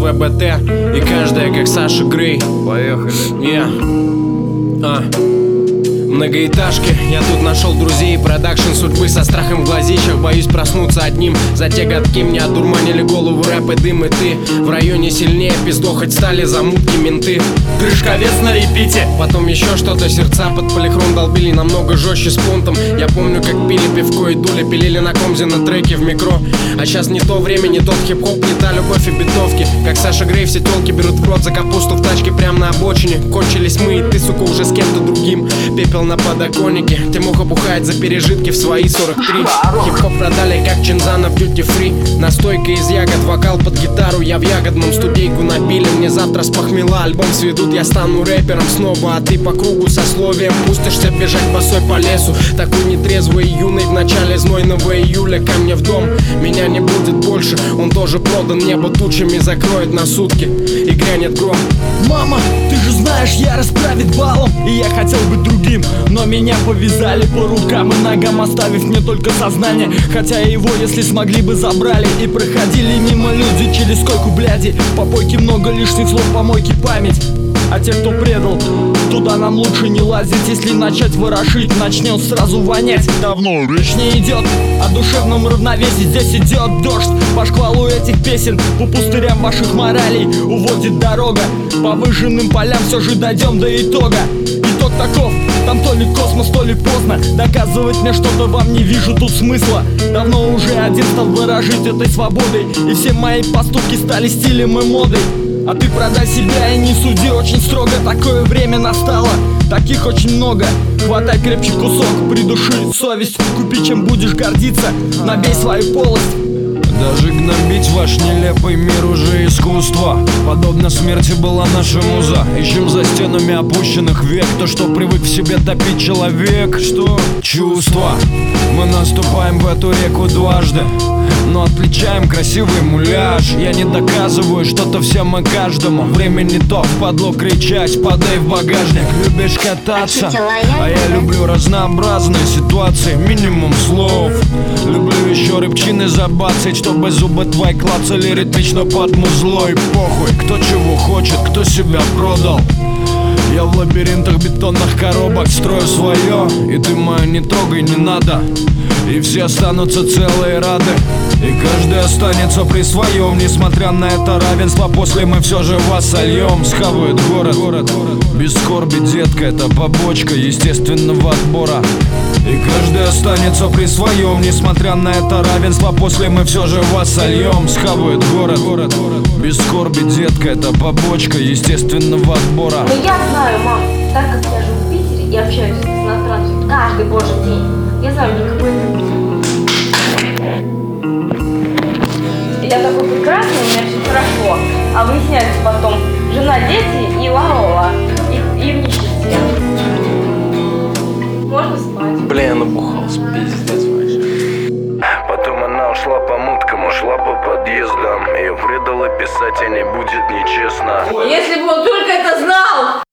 ВБТ. И каждая как Саша Грей. Поехали. Многоэтажки, я тут нашел друзей. Продакшн судьбы со страхом в глазищах. Боюсь проснуться одним. За те годки мне одурманили голову рэп и дым. И ты в районе сильнее пиздохать стали замутки менты. Крышковец на репите. Потом еще что-то, сердца под полихром долбили намного жестче с понтом. Я помню, как пили пивко и дули, пилили на комзе на треке в микро. А сейчас не то время, не тот хип-хоп, не та любовь и битовки. Как Саша Грей, все телки берут в рот за капусту в тачке прямо на обочине. Кончились мы, и ты, сука, уже с кем-то другим. Пепел на подоконнике, Тимуха бухает за пережитки в свои 43. Хип-хоп продали как Чинзана в дьюти-фри. Настойка из ягод, вокал под гитару. Я в ягодном, студейку набили. Мне завтра с похмела альбом сведут. Я стану рэпером снова, а ты по кругу сословием пустишься бежать босой по лесу. Такой нетрезвый и юный в начале знойного июля. Ко мне в дом, меня не будет больше. Он тоже продан, небо тучами закроет на сутки. И грянет гром. Мама, ты же знаешь, я расправит балом. И я хотел быть другим, но меня повязали по рукам и ногам, оставив мне только сознание. Хотя его, если смогли бы, забрали. И проходили мимо люди через койку бляди. Попойки много лишних слов, помойки память. А те, кто предал, туда нам лучше не лазить. Если начать ворошить, начнет сразу вонять. Давно речь не идет о душевном равновесии. Здесь идет дождь по шквалу этих песен. По пустырям ваших моралей уводит дорога. По выжженным полям все же дойдем до итога. Итог таков, там то ли космос, то ли поздно. Доказывать мне что-то вам не вижу тут смысла. Давно уже один стал выражить этой свободой. И все мои поступки стали стилем и модой. А ты продай себя и не суди очень строго. Такое время настало, таких очень много. Хватай крепче кусок, придуши совесть. Купи, чем будешь гордиться, набей свою полость. Даже гнобить ваш нелепый мир уже искусство. Подобно смерти была наша муза. Ищем за стенами опущенных век то, что привык в себе топить человек. Что? Чувства. Мы наступаем в эту реку дважды, но отличаем красивый муляж. Я не доказываю что-то всем и каждому. Время не то, впадло кричать, падай в багажник. Любишь кататься, а я люблю разнообразные ситуации. Минимум слов. Люблю еще рыбчины забацать, чтобы зубы твои клацали ритмично под музлой. Похуй, кто чего хочет, кто себя продал. Я в лабиринтах бетонных коробок строю свое. И ты мою не трогай, не надо. И все останутся целые и рады. И каждый останется при своем. Несмотря на это равенство, после мы все же вас сольем. Схавает город. Без скорби, детка, это побочка естественного отбора. И каждый останется при своем. Несмотря на это равенство, после мы все же вас сольем. Схавает город. Без скорби, детка, это побочка естественного отбора. Но я знаю, мам, так как я живу в Питере и общаюсь с иностранцами каждый божий день, я знаю, никакой. Я такой прекрасный, у меня все хорошо. А выясняется потом, жена, дети и ларола. И в нищете. Можно спать. Блин, набухался, пиздец вообще. Потом она ушла по муткам, ушла по подъездам. Ее предала писать, а не будет нечестно. Если бы он только это знал!